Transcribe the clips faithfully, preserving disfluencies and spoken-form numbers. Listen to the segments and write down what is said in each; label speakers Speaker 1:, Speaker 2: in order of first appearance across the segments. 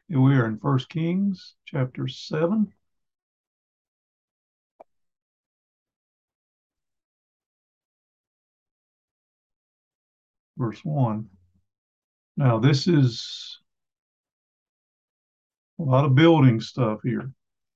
Speaker 1: Here we are in First Kings chapter seven. Verse one. Now, this is a lot of building stuff here.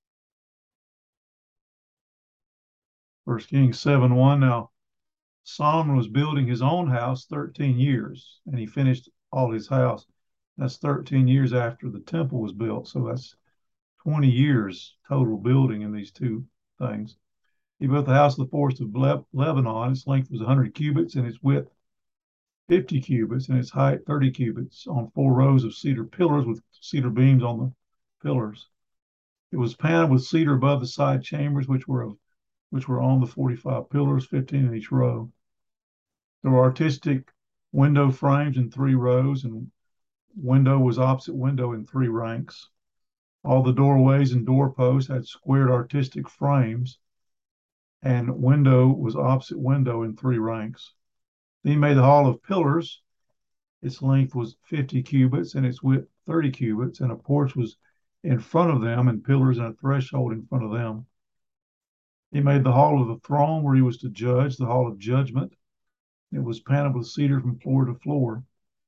Speaker 1: First Kings seven one. Now, Solomon was building his own house thirteen years, and he finished all his house. That's thirteen years after the temple was built. So that's twenty years total building in these two things. He built the house of the forest of Le- Lebanon. Its length was one hundred cubits, and its width fifty cubits, and its height thirty cubits, on four rows of cedar pillars with cedar beams on the pillars. It was paneled with cedar above the side chambers, which were of which were on the forty-five pillars, fifteen in each row. There were artistic window frames in three rows, and window was opposite window in three ranks. All the doorways and doorposts had squared artistic frames, and window was opposite window in three ranks. Then he made the hall of pillars. Its length was fifty cubits, and its width thirty cubits, and a porch was in front of them, and pillars and a threshold in front of them. He made the hall of the throne where he was to judge, the hall of judgment. It was paneled with cedar from floor to floor.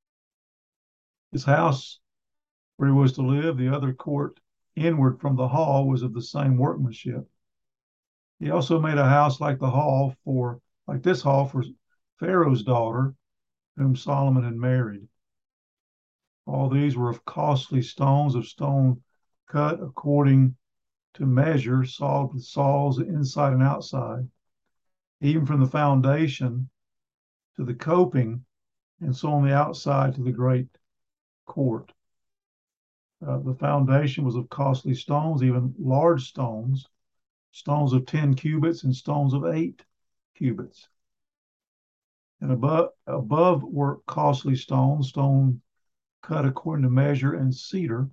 Speaker 1: His house where he was to live, the other court inward from the hall, was of the same workmanship. He also made a house like the hall for, like this hall for Pharaoh's daughter, whom Solomon had married. All these were of costly stones, of stone cut according to measure, sawed with saws inside and outside, even from the foundation to the coping, and so on the outside to the great court. Uh, the foundation was of costly stones, even large stones, stones of ten cubits and stones of eight cubits. And above, above were costly stones, stone cut according to measure, and cedar.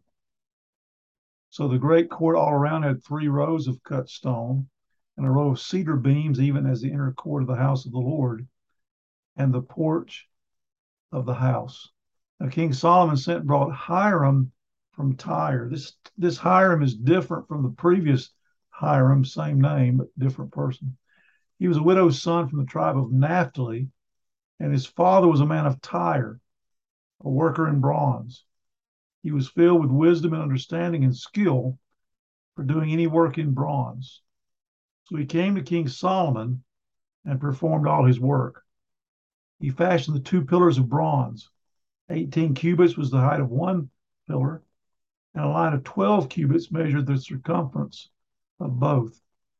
Speaker 1: So the great court all around had three rows of cut stone, and a row of cedar beams, even as the inner court of the house of the Lord, and the porch of the house. Now King Solomon sent and brought Hiram from Tyre. This this Hiram is different from the previous Hiram, same name, but different person. He was a widow's son from the tribe of Naphtali, and his father was a man of Tyre, a worker in bronze. He was filled with wisdom and understanding and skill for doing any work in bronze. So he came to King Solomon and performed all his work. He fashioned the two pillars of bronze. eighteen cubits was the height of one pillar, and a line of twelve cubits measured the circumference of both.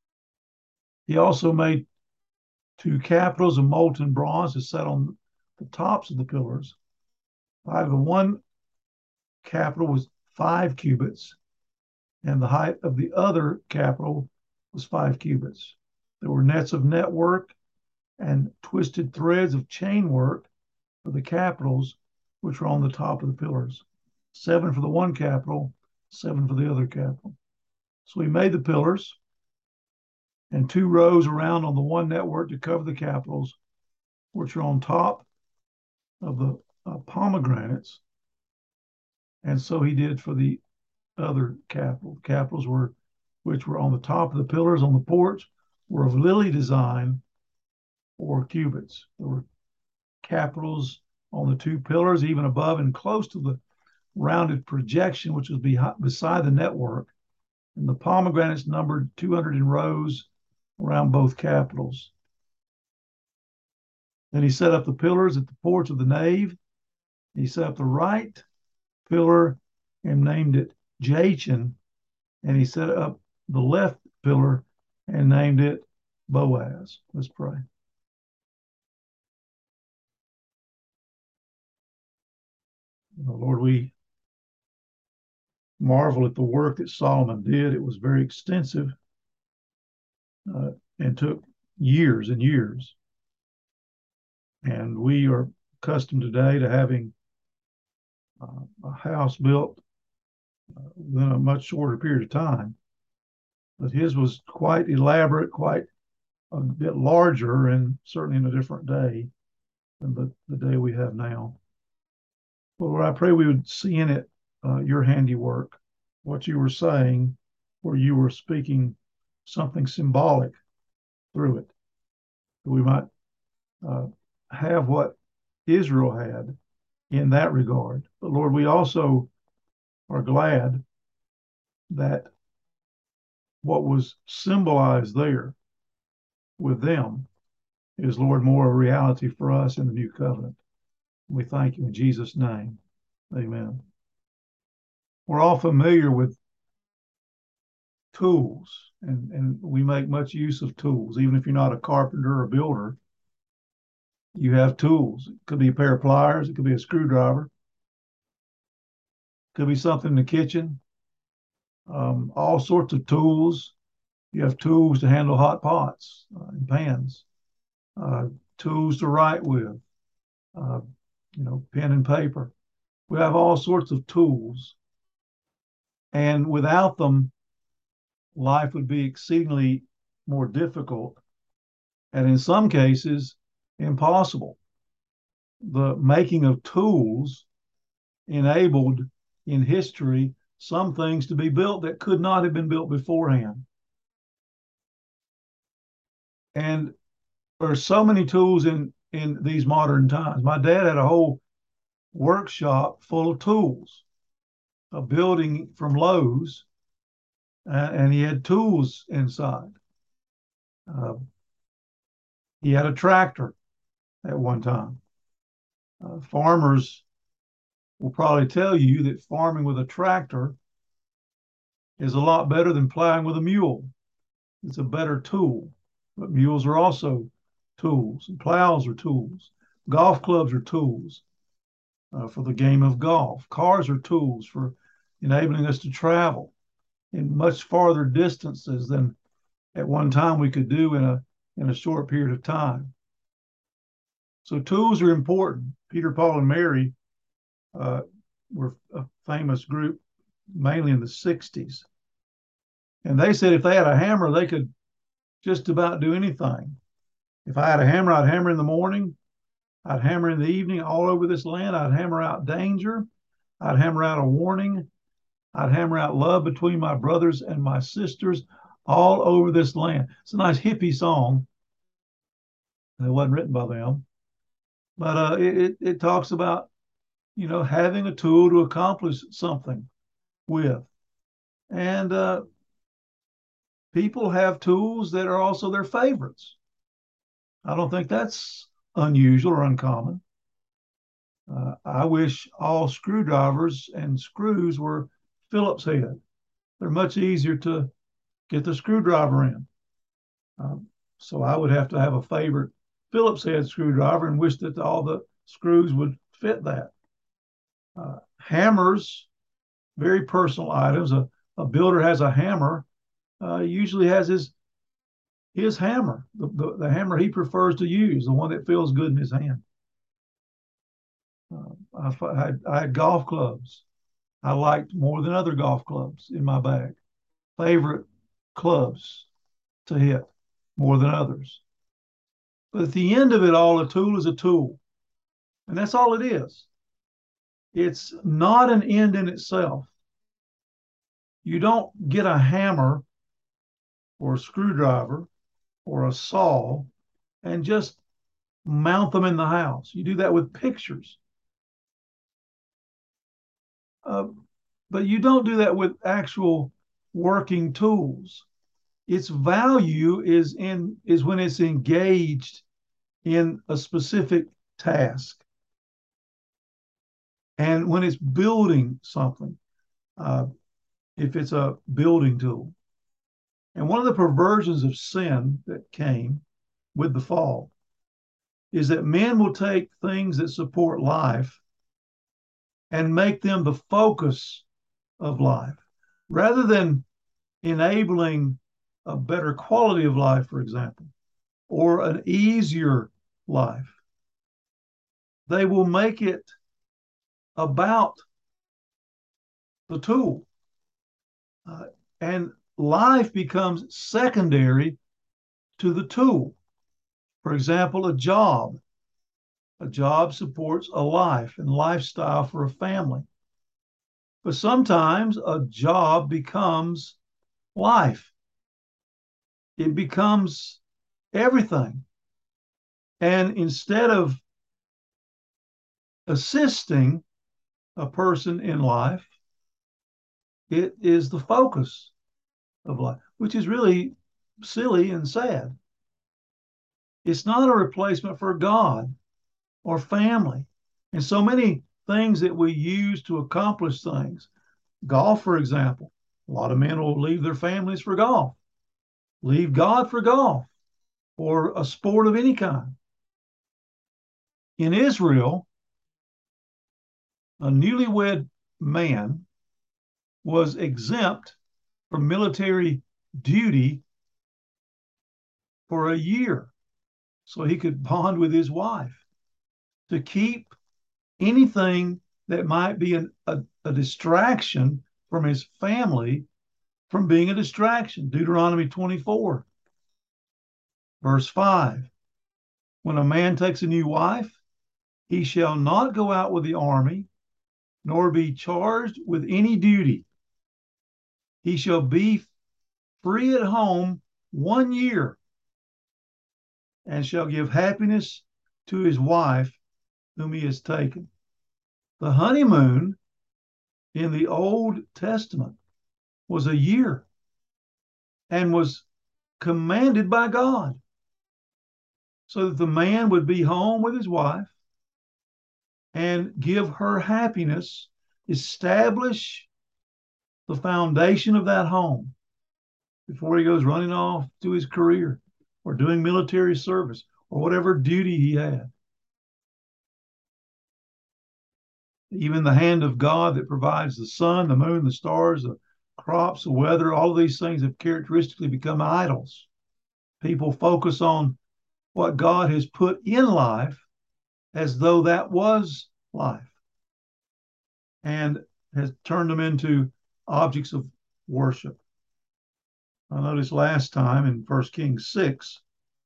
Speaker 1: He also made two capitals of molten bronze to set on the tops of the pillars. The height of the one capital was five cubits, and the height of the other capital was five cubits. There were nets of network and twisted threads of chain work for the capitals, which were on the top of the pillars. Seven for the one capital, seven for the other capital. So he made the pillars and two rows around on the one network to cover the capitals, which are on top of the uh, pomegranates. And so he did for the other capital. Capitals were, which were on the top of the pillars on the porch, were of lily design, four cubits. There were capitals on the two pillars, even above and close to the rounded projection, which was behind, beside the network. And the pomegranates numbered two hundred in rows around both capitals. Then he set up the pillars at the porch of the nave. He set up the right pillar and named it Jachin, and he set up the left pillar and named it Boaz. Let's pray. Lord, we marvel at the work that Solomon did. It was very extensive uh, and took years and years. And we are accustomed today to having uh, a house built uh, within a much shorter period of time. But his was quite elaborate, quite a bit larger, and certainly in a different day than the, the day we have now. But Lord, I pray we would see in it uh, your handiwork, what you were saying, where you were speaking something symbolic through it. We might uh, have what Israel had in that regard. But Lord, we also are glad that what was symbolized there with them is, Lord, more a reality for us in the new covenant. We thank you in Jesus' name. Amen. We're all familiar with tools, and, and we make much use of tools. Even if you're not a carpenter or builder, you have tools. It could be a pair of pliers, it could be a screwdriver, it could be something in the kitchen, um, all sorts of tools. You have tools to handle hot pots uh, and pans, uh, tools to write with, uh, you know, pen and paper. We have all sorts of tools. And without them, life would be exceedingly more difficult, and in some cases, impossible. The making of tools enabled in history some things to be built that could not have been built beforehand. And there are so many tools in, in these modern times. My dad had a whole workshop full of tools, a building from Lowe's, uh, and he had tools inside. Uh, he had a tractor at one time. Uh, farmers will probably tell you that farming with a tractor is a lot better than plowing with a mule. It's a better tool, but mules are also tools, and plows are tools. Golf clubs are tools uh, for the game of golf. Cars are tools for enabling us to travel in much farther distances than at one time we could do in a in a short period of time. So tools are important. Peter, Paul, and Mary uh, were a famous group, mainly in the sixties. And they said if they had a hammer, they could just about do anything. If I had a hammer, I'd hammer in the morning, I'd hammer in the evening all over this land. I'd hammer out danger, I'd hammer out a warning, I'd hammer out love between my brothers and my sisters all over this land. It's a nice hippie song. It wasn't written by them, but uh, it, it talks about, you know, having a tool to accomplish something with. And uh, people have tools that are also their favorites. I don't think that's unusual or uncommon. Uh, I wish all screwdrivers and screws were Phillips head. They're much easier to get the screwdriver in. Um, so I would have to have a favorite Phillips head screwdriver and wish that all the screws would fit that. Uh, hammers, very personal items. A, a builder has a hammer, uh, usually has his his hammer, the, the, the hammer he prefers to use, the one that feels good in his hand. Uh, I, I, had, I had golf clubs I liked more than other golf clubs in my bag. Favorite clubs to hit more than others. But at the end of it all, a tool is a tool. And that's all it is. It's not an end in itself. You don't get a hammer or a screwdriver or a saw and just mount them in the house. You do that with pictures. Uh, but you don't do that with actual working tools. Its value is in is when it's engaged in a specific task and when it's building something, uh, if it's a building tool. And one of the perversions of sin that came with the fall is that men will take things that support life and make them the focus of life rather than enabling a better quality of life, for example, or an easier life. They will make it about the tool. Uh, and life becomes secondary to the tool. For example, a job. A job supports a life and lifestyle for a family. But sometimes a job becomes life. It becomes everything. And instead of assisting a person in life, it is the focus of life, which is really silly and sad. It's not a replacement for God or family. And so many things that we use to accomplish things. Golf, for example. A lot of men will leave their families for golf, leave God for golf or a sport of any kind. In Israel, a newlywed man was exempt from military duty for a year so he could bond with his wife to keep anything that might be an, a, a distraction from his family from being a distraction. Deuteronomy twenty-four, verse five. When a man takes a new wife, he shall not go out with the army, nor be charged with any duty. He shall be free at home one year and shall give happiness to his wife whom he has taken. The honeymoon in the Old Testament was a year and was commanded by God so that the man would be home with his wife and give her happiness, establish the foundation of that home before he goes running off to his career or doing military service or whatever duty he had. Even the hand of God that provides the sun, the moon, the stars, the crops, the weather, all of these things have characteristically become idols. People focus on what God has put in life as though that was life and has turned them into objects of worship. I noticed last time in First Kings six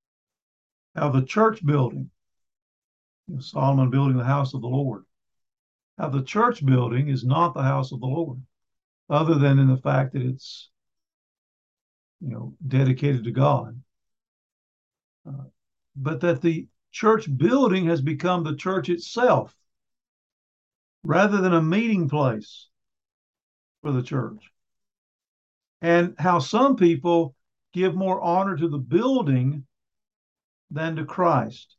Speaker 1: how the church building, you know, Solomon building the house of the Lord, how the church building is not the house of the Lord, other than in the fact that it's, you know, dedicated to God. Uh, but that the church building has become the church itself rather than a meeting place for the church. And how some people give more honor to the building than to Christ.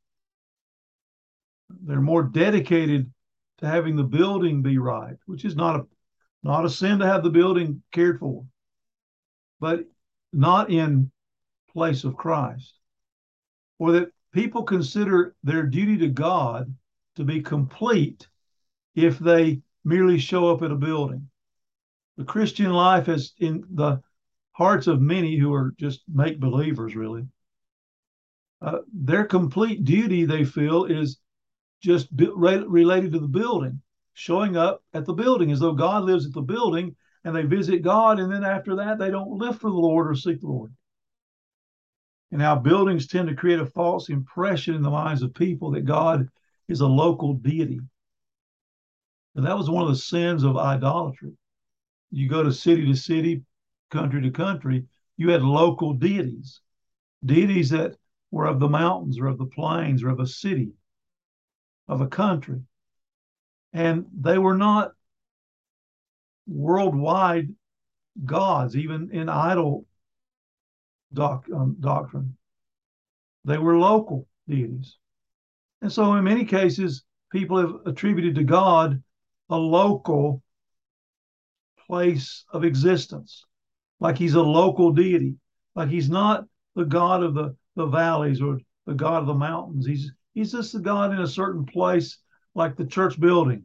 Speaker 1: They're more dedicated to having the building be right, which is not a not a sin to have the building cared for, but not in place of Christ. Or that people consider their duty to God to be complete if they merely show up at a building. The Christian life has, in the hearts of many who are just make believers, really, uh, their complete duty, they feel, is just re- related to the building, showing up at the building as though God lives at the building, and they visit God, and then after that, they don't live for the Lord or seek the Lord. And how buildings tend to create a false impression in the minds of people that God is a local deity. And that was one of the sins of idolatry. You go to city to city, country to country, you had local deities, deities that were of the mountains or of the plains or of a city, of a country. And they were not worldwide gods, even in idol doc, um, doctrine. They were local deities. And so in many cases, people have attributed to God a local place of existence, like he's a local deity, like he's not the God of the, the valleys or the God of the mountains. He's he's just the God in a certain place, like the church building.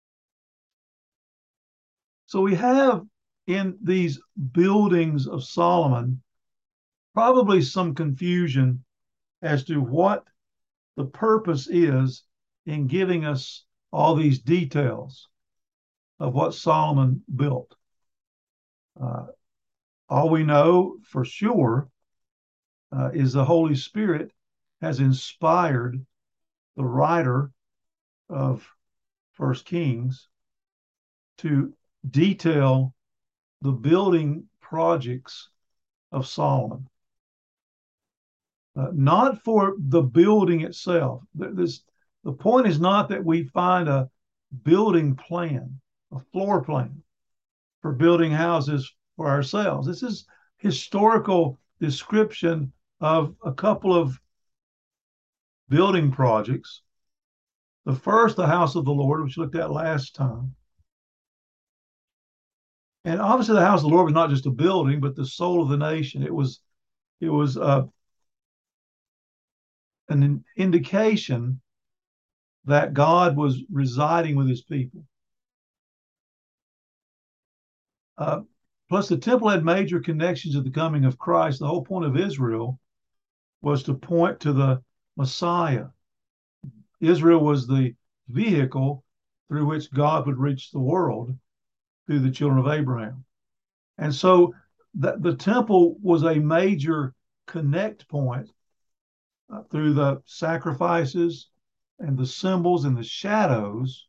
Speaker 1: So we have in these buildings of Solomon probably some confusion as to what the purpose is in giving us all these details of what Solomon built. Uh, all we know for sure uh, is the Holy Spirit has inspired the writer of First Kings to detail the building projects of Solomon. Uh, not for the building itself. This, the point is not that we find a building plan, a floor plan for building houses for ourselves. This is historical description of a couple of building projects. The first, the house of the Lord, which we looked at last time. And obviously the house of the Lord was not just a building, but the soul of the nation. It was, it was uh, an indication that God was residing with his people. Uh, plus, the temple had major connections to the coming of Christ. The whole point of Israel was to point to the Messiah. Israel was the vehicle through which God would reach the world through the children of Abraham. And so the, the temple was a major connect point uh, through the sacrifices and the symbols and the shadows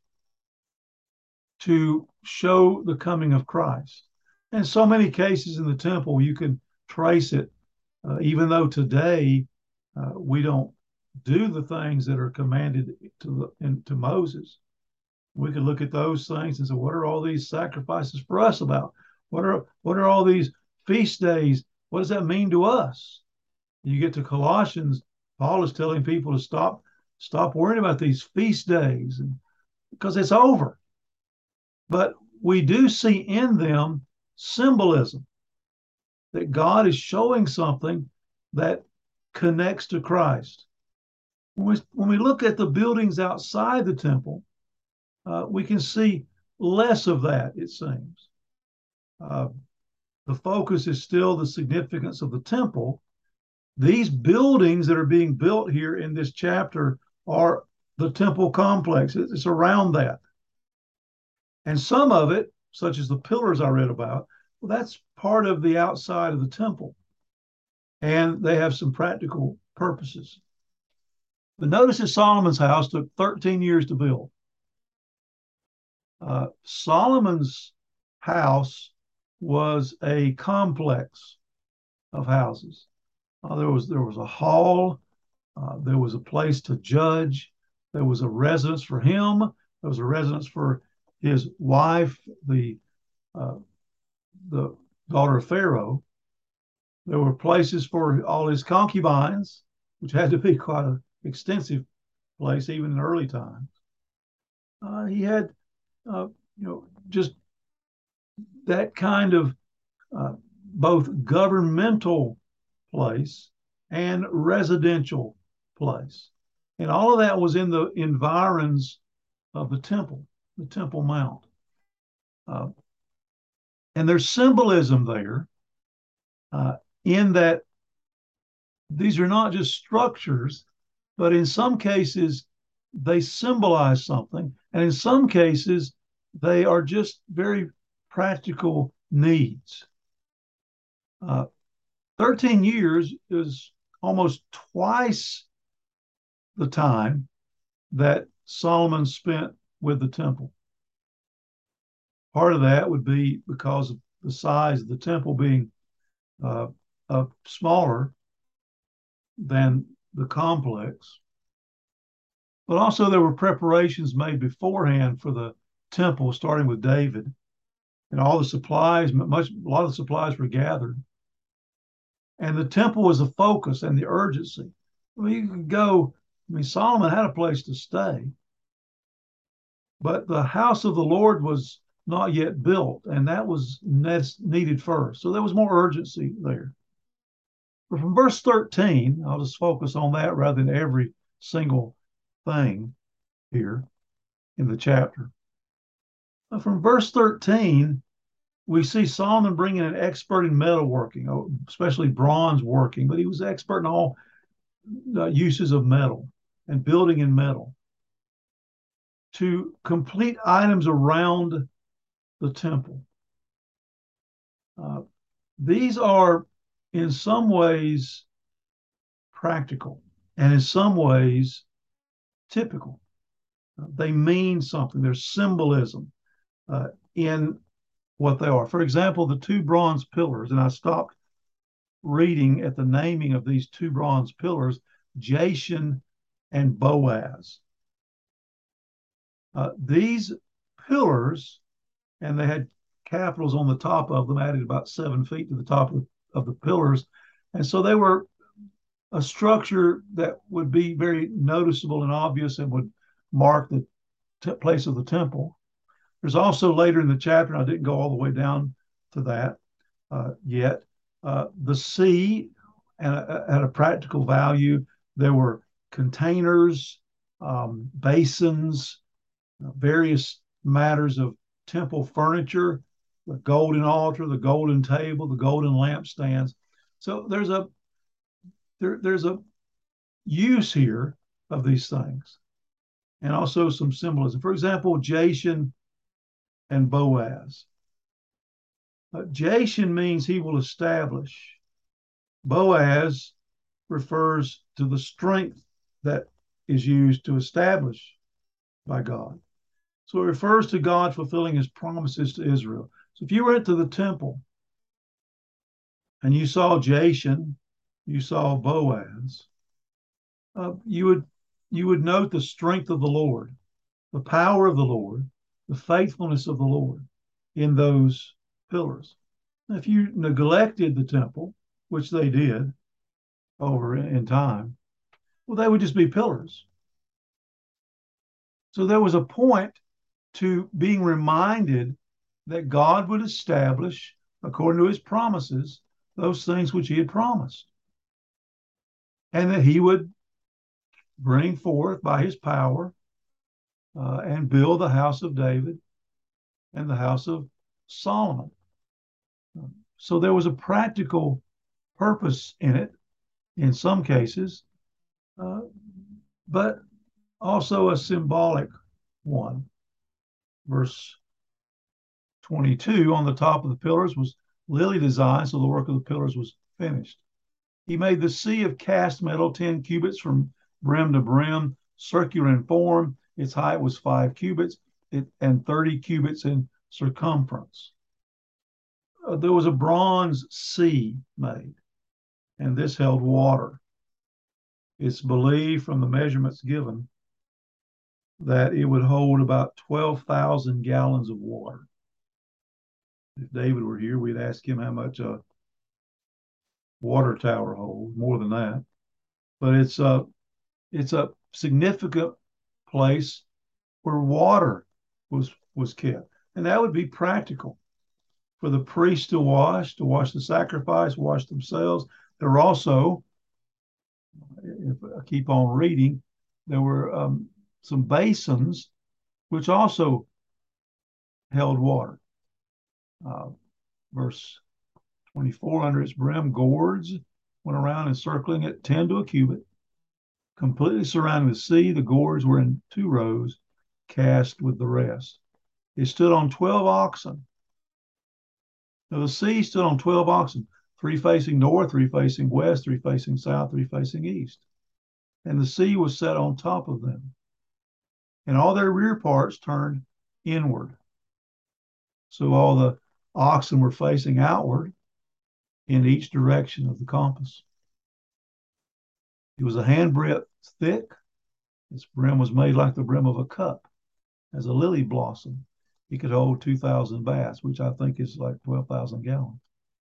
Speaker 1: to show the coming of Christ. In so many cases in the temple, you can trace it, uh, even though today uh, we don't do the things that are commanded to, in, to Moses. We could look at those things and say, what are all these sacrifices for us about? What are, what are all these feast days? What does that mean to us? You get to Colossians, Paul is telling people to stop, stop worrying about these feast days and, because it's over. But we do see in them symbolism that God is showing something that connects to Christ. When we, when we look at the buildings outside the temple, uh, we can see less of that, it seems. Uh, the focus is still the significance of the temple. These buildings that are being built here in this chapter are the temple complex. It's around that. And some of it, such as the pillars I read about, well, that's part of the outside of the temple. And they have some practical purposes. But notice that Solomon's house took thirteen years to build. Uh, Solomon's house was a complex of houses. Uh, there was there was a hall, uh, there was a place to judge, there was a residence for him, there was a residence for his wife, the uh, the daughter of Pharaoh. There were places for all his concubines, which had to be quite an extensive place even in early times. Uh, he had, uh, you know, just that kind of uh, both governmental place and residential place. And all of that was in the environs of the temple, the Temple Mount. Uh, and there's symbolism there uh, in that these are not just structures, but in some cases, they symbolize something. And in some cases, they are just very practical needs. Uh, thirteen years is almost twice the time that Solomon spent with the temple. Part of that would be because of the size of the temple being uh, uh, smaller than the complex. But also there were preparations made beforehand for the temple, starting with David. And all the supplies, much, a lot of the supplies were gathered. And the temple was the focus and the urgency. I mean, you could go, I mean, Solomon had a place to stay, but the house of the Lord was not yet built, and that was needed first. So there was more urgency there. But from verse thirteen, I'll just focus on that rather than every single thing here in the chapter. But from verse thirteen, we see Solomon bringing an expert in metalworking, especially bronze working, but he was expert in all uh, uses of metal and building in metal to complete items around the temple. Uh, these are in some ways practical and in some ways typical. Uh, they mean something. There's symbolism uh, in what they are. For example, the two bronze pillars, and I stopped reading at the naming of these two bronze pillars, Jashen and Boaz. Uh, these pillars, and they had capitals on the top of them, added about seven feet to the top of, of the pillars. And so they were a structure that would be very noticeable and obvious and would mark the t- place of the temple. There's also later in the chapter, and I didn't go all the way down to that uh, yet, uh, the sea and at a practical value. There were containers, um, basins, uh, various matters of temple furniture, the golden altar, the golden table, the golden lampstands. So there's a there, there's a use here of these things, and also some symbolism. For example, Jashen and Boaz. Uh, Jashen means he will establish. Boaz refers to the strength that is used to establish by God. So it refers to God fulfilling his promises to Israel. So if you went to the temple and you saw Jashen, you saw Boaz, uh, you would you would note the strength of the Lord, the power of the Lord, the faithfulness of the Lord in those pillars. Now, if you neglected the temple, which they did over in time, well, they would just be pillars. So there was a point to being reminded that God would establish, according to his promises, those things which he had promised, and that he would bring forth by his power uh, and build the house of David and the house of Solomon. So there was a practical purpose in it in some cases, uh, but also a symbolic one. Verse twenty-two, on the top of the pillars was lily design, so the work of the pillars was finished. He made the sea of cast metal, ten cubits from brim to brim, circular in form. Its height was five cubits it, and thirty cubits in circumference. Uh, there was a bronze sea made, and this held water. It's believed from the measurements given that it would hold about twelve thousand gallons of water. If David were here, we'd ask him how much a water tower holds, more than that. But it's a, it's a significant place where water was, was kept. And that would be practical for the priests to wash, to wash the sacrifice, wash themselves. There were also, if I keep on reading, there were um, some basins which also held water. Uh, verse twenty-four, under its brim, gourds went around encircling it, ten to a cubit, completely surrounding the sea. The gourds were in two rows, cast with the rest. It stood on twelve oxen. Now the sea stood on twelve oxen, three facing north, three facing west, three facing south, three facing east. And the sea was set on top of them. And all their rear parts turned inward. So all the oxen were facing outward in each direction of the compass. It was a handbreadth thick. Its brim was made like the brim of a cup, as a lily blossom. It could hold two thousand baths, which I think is like twelve thousand gallons.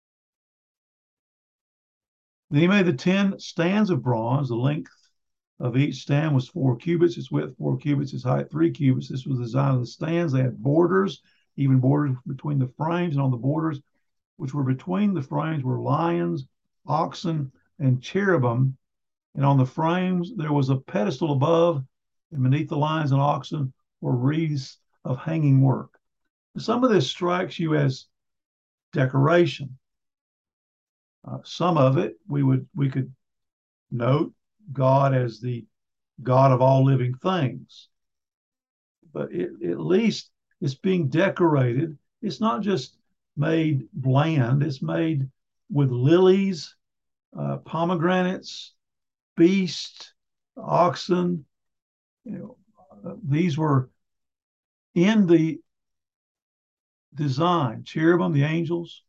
Speaker 1: Then he made the ten stands of bronze. The length of each stand was four cubits, its width four cubits, its height three cubits. This was the design of the stands. They had borders, even borders between the frames, and on the borders, which were between the frames, were lions, oxen, and cherubim. And on the frames, there was a pedestal above, and beneath the lions and oxen were wreaths of hanging work. Some of this strikes you as decoration. Uh, some of it we would we could note God as the God of all living things. But it, at least it's being decorated. It's not just made bland, it's made with lilies, uh, pomegranates, beasts, oxen. You know, uh, these were in the design. Cherubim, the angels.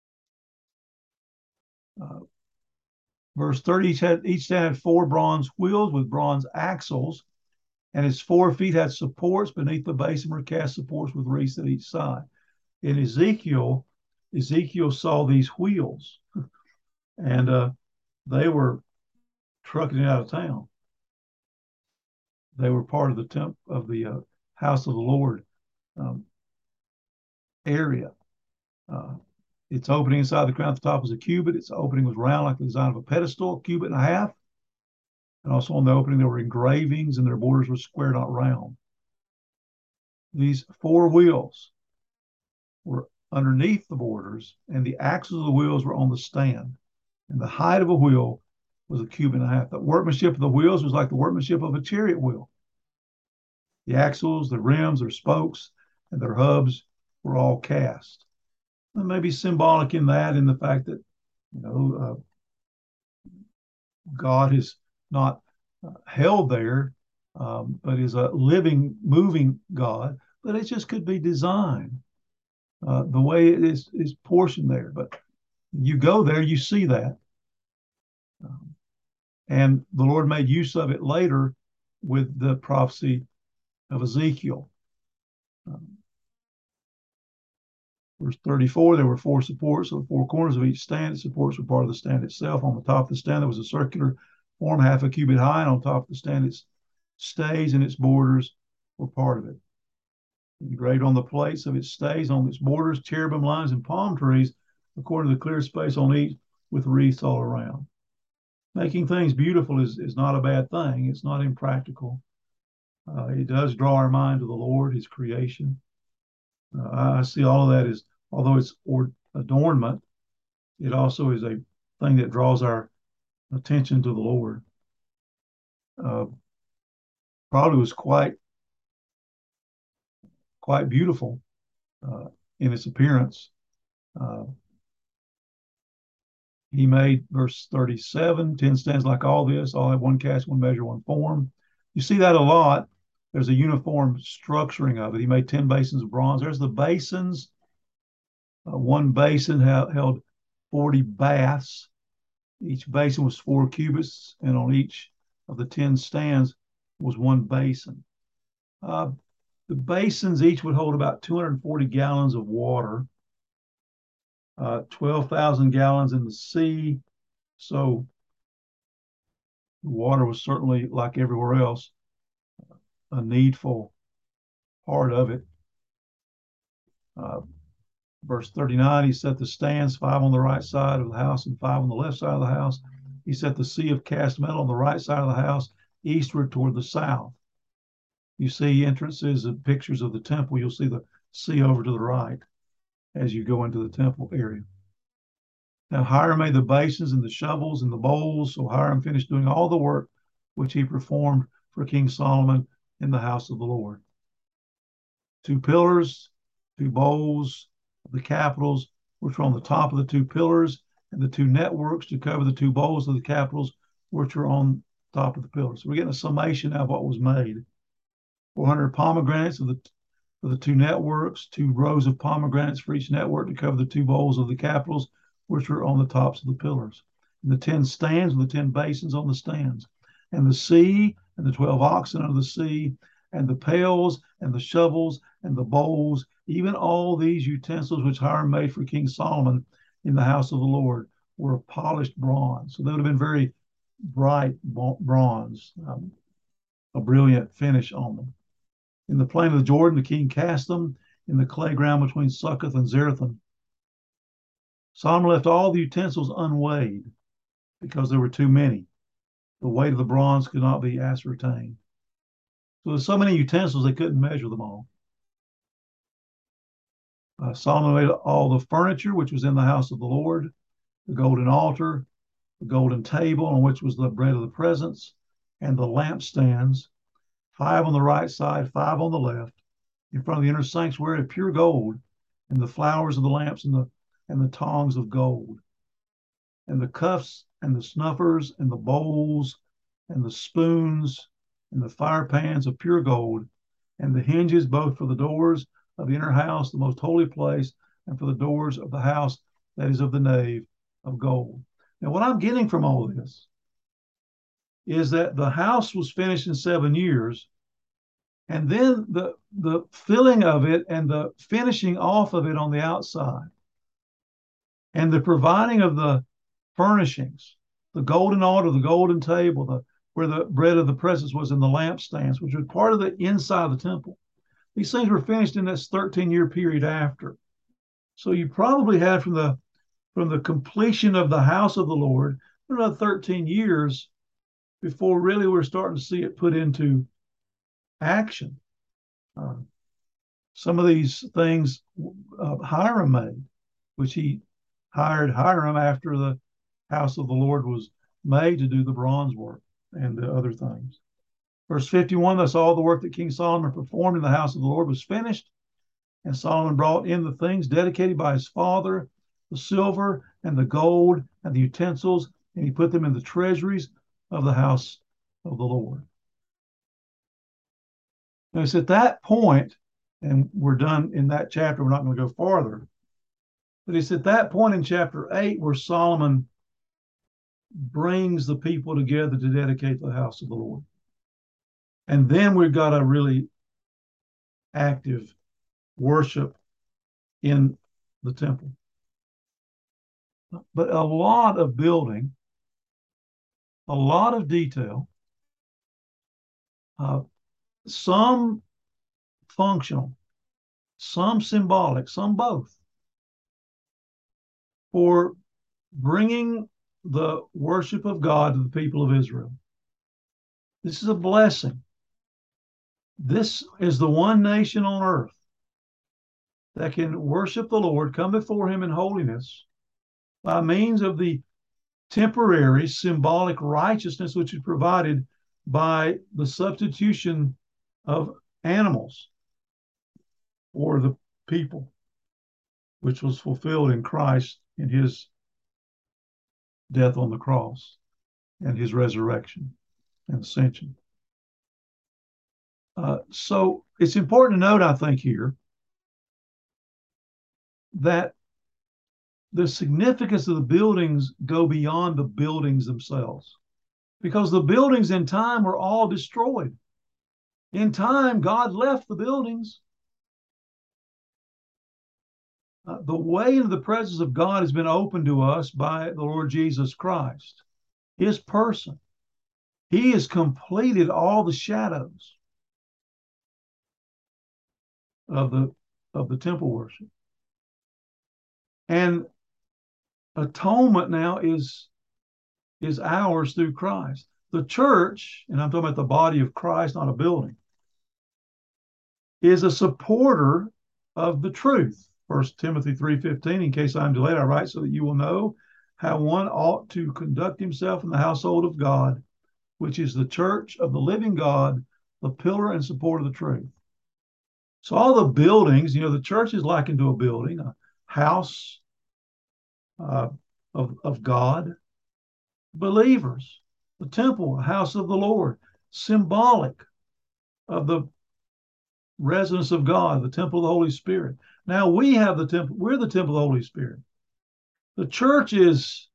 Speaker 1: Uh, verse thirty, each, had, each stand had four bronze wheels with bronze axles, and its four feet had supports. Beneath the basin were cast supports with wreaths at each side. In Ezekiel, Ezekiel saw these wheels, and uh, they were trucking it out of town. They were part of the temp of the uh, house of the Lord um, area. Uh, its opening inside the crown at the top was a cubit. Its opening was round like the design of a pedestal, a cubit and a half. And also on the opening, there were engravings, and their borders were square, not round. These four wheels were underneath the borders, and the axles of the wheels were on the stand. And the height of a wheel was a cubit and a half. The workmanship of the wheels was like the workmanship of a chariot wheel. The axles, the rims, their spokes, and their hubs were all cast. And maybe symbolic in that, in the fact that, you know, uh, God is not uh, held there, um, but is a living, moving God. But it just could be designed uh, the way it is is portioned there. But you go there, you see that, um, and the Lord made use of it later with the prophecy of Ezekiel. Um, Verse thirty-four, there were four supports at the four corners of each stand. The supports were part of the stand itself. On the top of the stand, there was a circular form, half a cubit high, and on top of the stand, its stays and its borders were part of it. Engraved on the plates of its stays, on its borders, cherubim lines and palm trees, according to the clear space on each, with wreaths all around. Making things beautiful is, is not a bad thing. It's not impractical. Uh, it does draw our mind to the Lord, his creation. Uh, I see all of that as, although it's or, adornment, it also is a thing that draws our attention to the Lord. Uh, probably was quite quite beautiful uh, in its appearance. Uh, he made, verse thirty-seven, ten stands like all this, all have one cast, one measure, one form. You see that a lot. There's a uniform structuring of it. He made ten basins of bronze. There's the basins. Uh, one basin ha- held forty baths. Each basin was four cubits, and on each of the ten stands was one basin. Uh, the basins each would hold about two hundred forty gallons of water, uh, twelve thousand gallons in the sea. So the water was certainly, like everywhere else, a needful part of it. Uh, verse thirty-nine, he set the stands, five on the right side of the house and five on the left side of the house. He set the sea of cast metal on the right side of the house, eastward toward the south. You see entrances and pictures of the temple. You'll see the sea over to the right as you go into the temple area. Now Hiram made the basins and the shovels and the bowls. So Hiram finished doing all the work which he performed for King Solomon in the house of the Lord. Two pillars, two bowls, the capitals, which were on the top of the two pillars, and the two networks to cover the two bowls of the capitals, which are on top of the pillars. So we're getting a summation of what was made. four hundred pomegranates of the, of the two networks, two rows of pomegranates for each network to cover the two bowls of the capitals, which were on the tops of the pillars. And the ten stands with the ten basins on the stands. And the sea and the twelve oxen under the sea, and the pails and the shovels and the bowls, even all these utensils which Hiram made for King Solomon in the house of the Lord, were of polished bronze. So they would have been very bright bronze, um, a brilliant finish on them. In the plain of the Jordan, the king cast them in the clay ground between Succoth and Zarethan. Solomon left all the utensils unweighed because there were too many. The weight of the bronze could not be ascertained. So there's so many utensils, they couldn't measure them all. Uh, Solomon made all the furniture which was in the house of the Lord, the golden altar, the golden table on which was the bread of the presence, and the lampstands, five on the right side, five on the left, in front of the inner sanctuary of pure gold, and the flowers of the lamps and the and the tongs of gold, and the cups and the snuffers and the bowls and the spoons and the fire pans of pure gold, and the hinges both for the doors of the inner house, the most holy place, and for the doors of the house that is of the nave of gold. Now, what I'm getting from all of this is that the house was finished in seven years, and then the the filling of it and the finishing off of it on the outside, and the providing of the furnishings, the golden altar, the golden table, the where the bread of the presence was, in the lampstands, which was part of the inside of the temple. These things were finished in this thirteen year period after. So you probably had from the from the completion of the house of the Lord another thirteen years before really we're starting to see it put into action. Uh, some of these things uh, Hiram made, which he hired Hiram after the house of the Lord was made to do the bronze work and the other things. Verse fifty-one, thus all the work that King Solomon performed in the house of the Lord was finished, and Solomon brought in the things dedicated by his father, the silver and the gold and the utensils, and he put them in the treasuries of the house of the Lord. Now it's at that point, and we're done in that chapter, we're not going to go farther, but it's at that point in chapter eight where Solomon brings the people together to dedicate the house of the Lord. And then we've got a really active worship in the temple. But a lot of building, a lot of detail, uh, some functional, some symbolic, some both, for bringing the worship of God to the people of Israel. This is a blessing. This is the one nation on earth that can worship the Lord, come before him in holiness by means of the temporary symbolic righteousness which is provided by the substitution of animals for the people, which was fulfilled in Christ in his death on the cross and his resurrection and ascension. Uh, so it's important to note, I think, here that the significance of the buildings go beyond the buildings themselves, because the buildings in time were all destroyed. In time, God left the buildings. Uh, the way into the presence of God has been opened to us by the Lord Jesus Christ, his person. He has completed all the shadows of the of the temple worship. And atonement now is, is ours through Christ. The church, and I'm talking about the body of Christ, not a building, is a supporter of the truth. First Timothy three fifteen, in case I'm delayed, I write so that you will know how one ought to conduct himself in the household of God, which is the church of the living God, the pillar and support of the truth. So all the buildings, you know, the church is likened to a building, a house uh, of, of God, believers, the temple, a house of the Lord, symbolic of the residence of God, the temple of the Holy Spirit. Now we have the temple, we're the temple of the Holy Spirit. The church is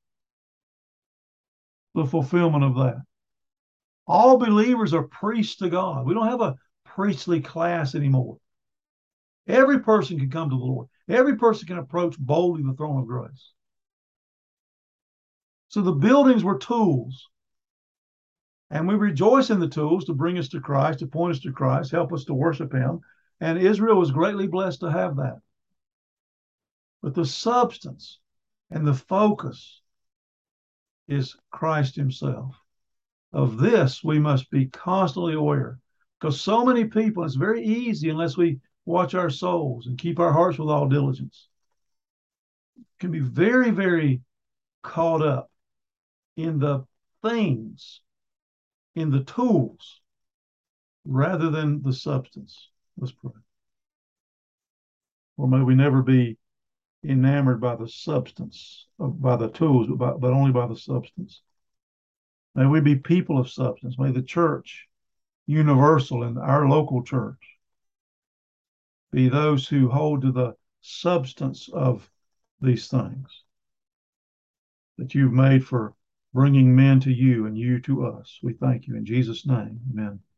Speaker 1: the fulfillment of that. All believers are priests to God. We don't have a priestly class anymore. Every person can come to the Lord. Every person can approach boldly the throne of grace. So the buildings were tools. And we rejoice in the tools to bring us to Christ, to point us to Christ, help us to worship him. And Israel was greatly blessed to have that. But the substance and the focus is Christ himself. Of this, we must be constantly aware. Because so many people, it's very easy unless we watch our souls and keep our hearts with all diligence, can be very, very caught up in the things, in the tools, rather than the substance. Let's pray. Or may we never be enamored by the substance, of, by the tools, but, by, but only by the substance. May we be people of substance. May the church, universal in our local church, be those who hold to the substance of these things that you've made for bringing men to you and you to us. We thank you in Jesus' name. Amen.